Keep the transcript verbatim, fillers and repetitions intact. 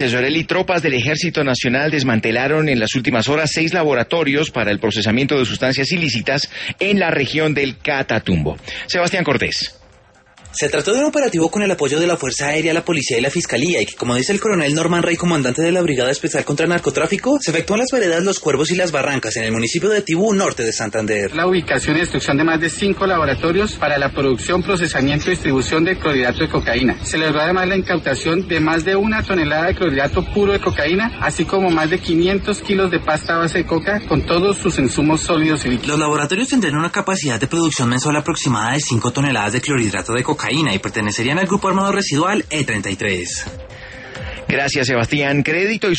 Tesorelli, tropas del Ejército Nacional desmantelaron en las últimas horas seis laboratorios para el procesamiento de sustancias ilícitas en la región del Catatumbo. Sebastián Cortés. Se trató de un operativo con el apoyo de la Fuerza Aérea, la Policía y la Fiscalía, y que, como dice el coronel Norman Rey, comandante de la Brigada Especial contra el Narcotráfico, se efectuó en las veredas Los Cuervos y Las Barrancas, en el municipio de Tibú, norte de Santander. La ubicación y destrucción de más de cinco laboratorios para la producción, procesamiento y distribución de clorhidrato de cocaína. Se logró además la incautación de más de una tonelada de clorhidrato puro de cocaína, así como más de quinientos kilos de pasta a base de coca, con todos sus insumos sólidos y líquidos. Los laboratorios tendrán una capacidad de producción mensual aproximada de cinco toneladas de clorhidrato de cocaína y pertenecerían al grupo armado residual E treinta y tres. Gracias, Sebastián. Crédito y